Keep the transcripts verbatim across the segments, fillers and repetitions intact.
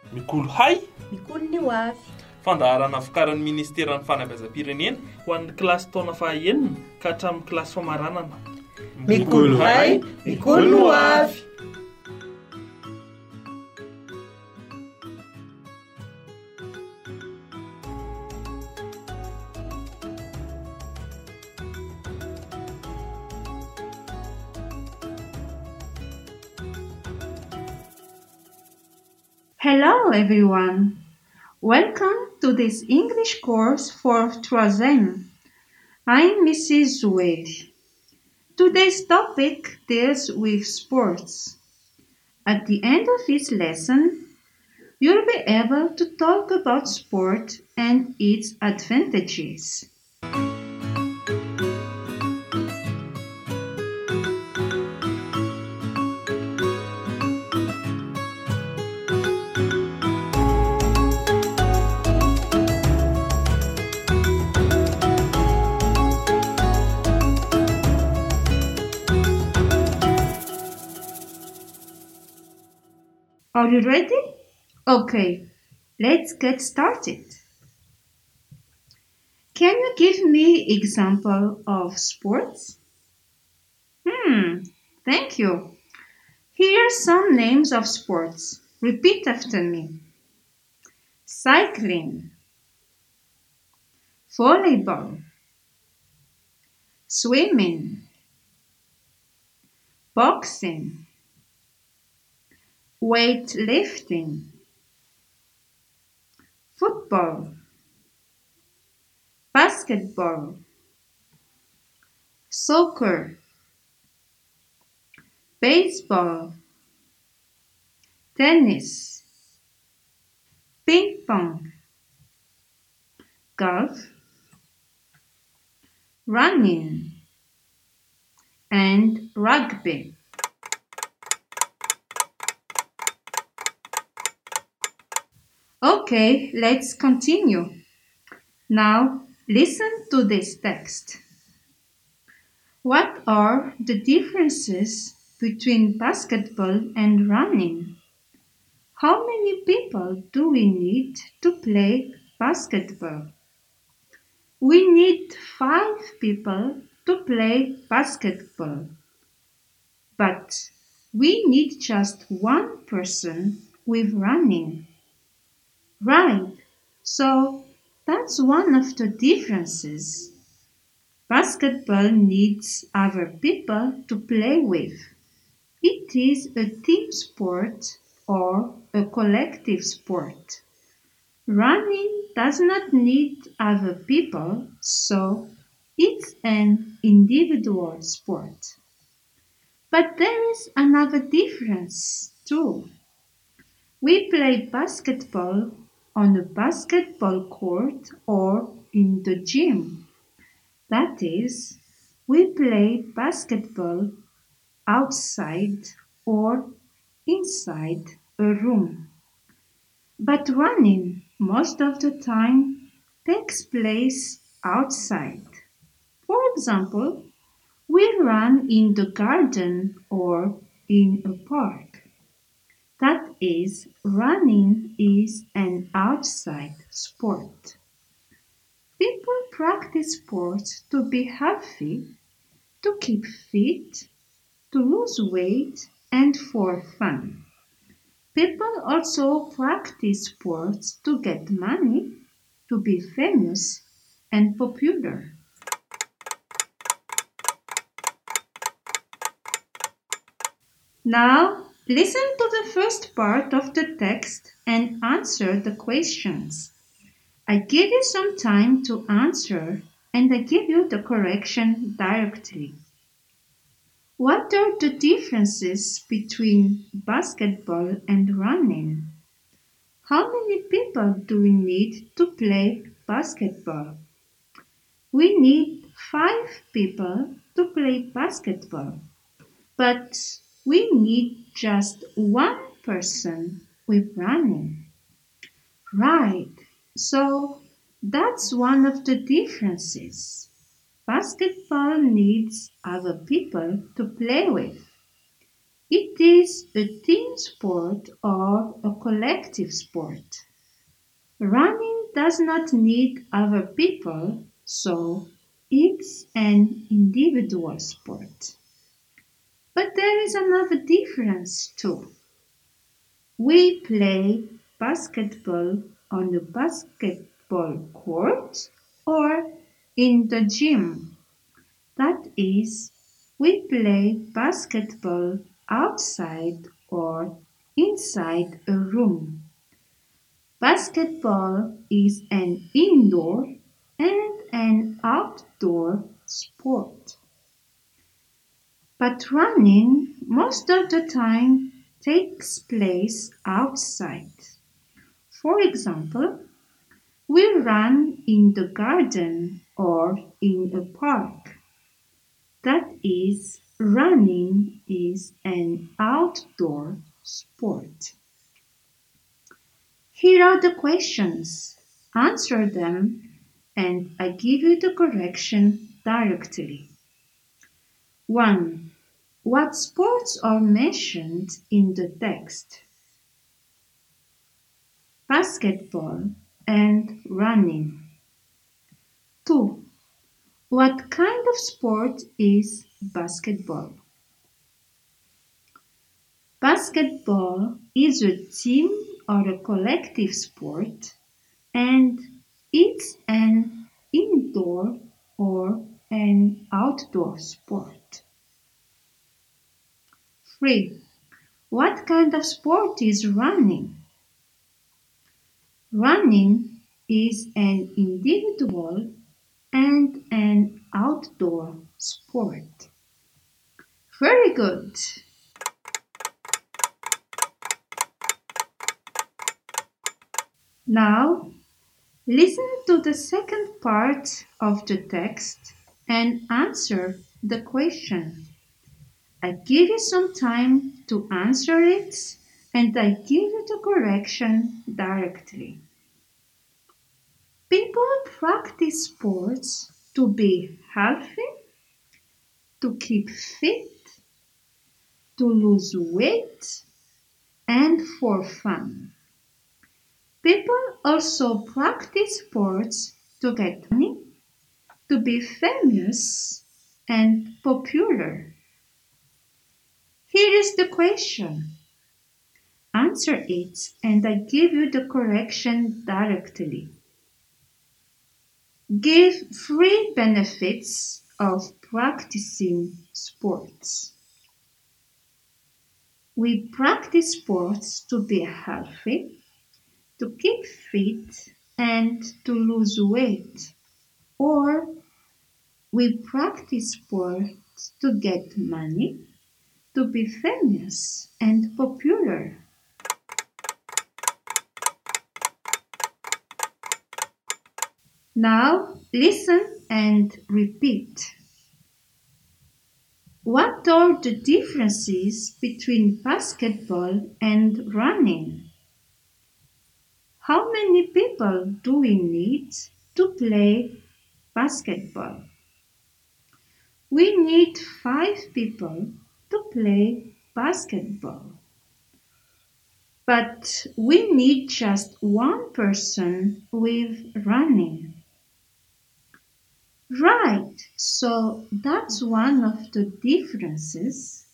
Mikolo hay Mikolo ny ho avy fandaharana vokarin'ny Ministeran'ny Fanabeazam-pirenena ho an'ny kilasy taona fahaenina ka hatramin'ny kilasy famaranana. Mikolo hay, mikolo ny ho avy. Hello everyone! Welcome to this English course for troisième. I'm Missus Zuedi. Today's topic deals with sports. At the end of each lesson, you'll be able to talk about sport and its advantages. Are you ready? Okay, let's get started. Can you give me example of sports? Hmm, thank you. Here are some names of sports. Repeat after me. Cycling, volleyball, swimming, boxing, weightlifting, football, basketball, soccer, baseball, tennis, ping pong, golf, running, and rugby. Okay, let's continue. Now, listen to this text. What are the differences between basketball and running? How many people do we need to play basketball? We need five people to play basketball. But we need just one person with running. Right, so that's one of the differences. Basketball needs other people to play with. It is a team sport or a collective sport. Running does not need other people, so it's an individual sport. But there is another difference too. We play basketball on a basketball court or in the gym. That is, we play basketball outside or inside a room. But running most of the time takes place outside. For example, we run in the garden or in a park. That is, running is an outside sport. People practice sports to be healthy, to keep fit, to lose weight, and for fun. People also practice sports to get money, to be famous and popular. Now, listen to the first part of the text and answer the questions. I give you some time to answer and I give you the correction directly. What are the differences between basketball and running? How many people do we need to play basketball? We need five people to play basketball, but we need just one person with running. Right, so that's one of the differences. Basketball needs other people to play with. It is a team sport or a collective sport. Running does not need other people, so it's an individual sport. But there is another difference too. We play basketball on the basketball court or in the gym. That is, we play basketball outside or inside a room. Basketball is an indoor and an outdoor sport. But running most of the time takes place outside. For example, we run in the garden or in a park. That is, running is an outdoor sport. Here are the questions. Answer them and I give you the correction directly. one. What sports are mentioned in the text? Basketball and running. two. What kind of sport is basketball? Basketball is a team or a collective sport and it's an indoor or an outdoor sport. three. What kind of sport is running? Running is an individual and an outdoor sport. Very good. Now, listen to the second part of the text and answer the question. I give you some time to answer it and I give you the correction directly. People practice sports to be healthy, to keep fit, to lose weight, and for fun. People also practice sports to get money, to be famous and popular. Here is the question. Answer it and I give you the correction directly. Give three benefits of practicing sports. We practice sports to be healthy, to keep fit and to lose weight. Or we practice sports to get money, to be famous and popular. Now listen and repeat. What are the differences between basketball and running? How many people do we need to play basketball? We need five people to play basketball. But we need just one person with running. Right, so that's one of the differences.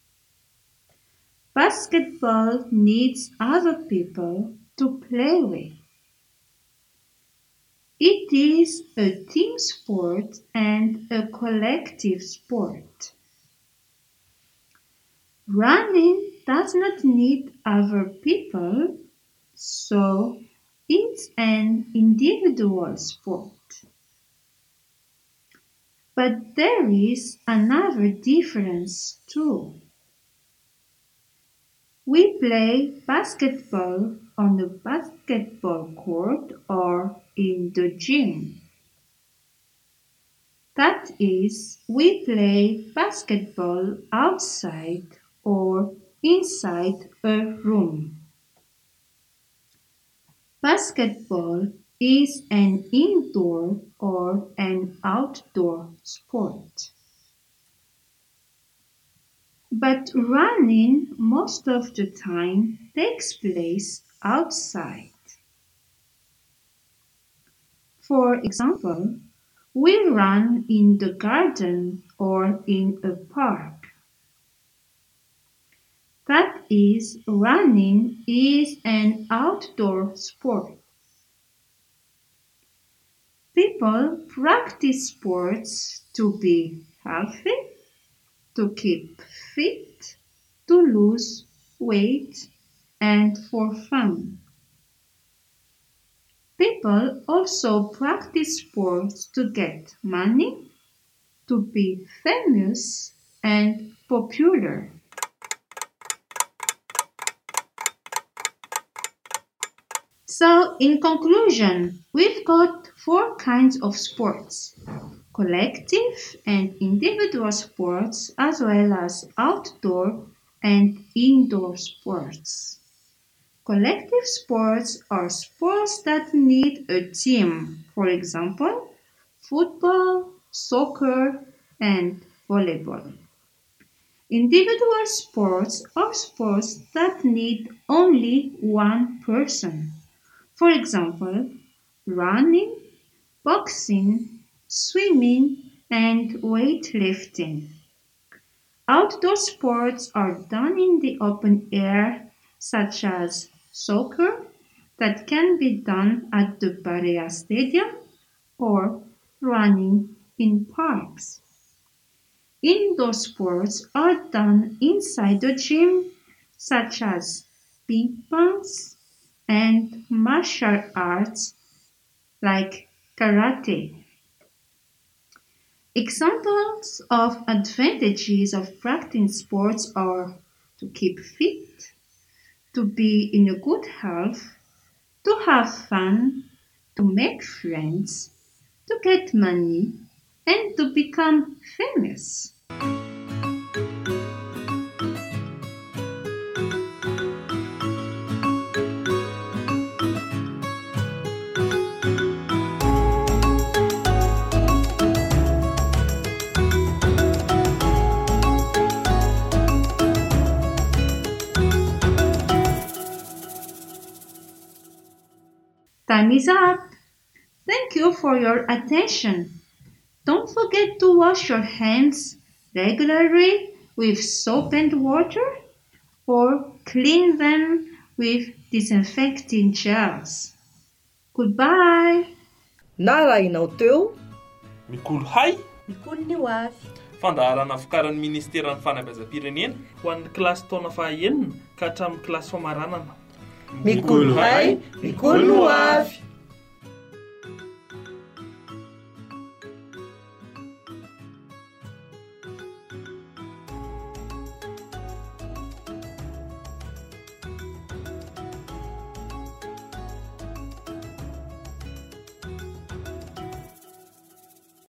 Basketball needs other people to play with. It is a team sport and a collective sport. Running does not need other people, so it's an individual sport. But there is another difference too. We play basketball on the basketball court or in the gym. That is, we play basketball outside or inside a room. Basketball is an indoor or an outdoor sport. But running most of the time takes place outside. For example, we run in the garden or in a park. That is, running is an outdoor sport. People practice sports to be healthy, to keep fit, to lose weight, and for fun. People also practice sports to get money, to be famous and popular. So, in conclusion, we've got four kinds of sports: collective and individual sports, as well as outdoor and indoor sports. Collective sports are sports that need a team, for example, football, soccer, and volleyball. Individual sports are sports that need only one person. For example, running, boxing, swimming, and weightlifting. Outdoor sports are done in the open air, such as soccer, that can be done at the Barea Stadium, or running in parks. Indoor sports are done inside the gym, such as ping pongs, and martial arts like karate. Examples of advantages of practicing sports are to keep fit, to be in a good health, to have fun, to make friends, to get money, and to become famous. Time is up. Thank you for your attention. Don't forget to wash your hands regularly with soap and water, or clean them with disinfecting gels. Goodbye! Narainao teo Mikolo hay, Mikolo ny ho avy. fandaharana vokarin'ny Ministeran'ny Fanabeazam-pirenena ho an'ny kilasy taona fahaenina ka hatramin'ny kilasy famaranana. Mikolo hay, mikolo ho avy.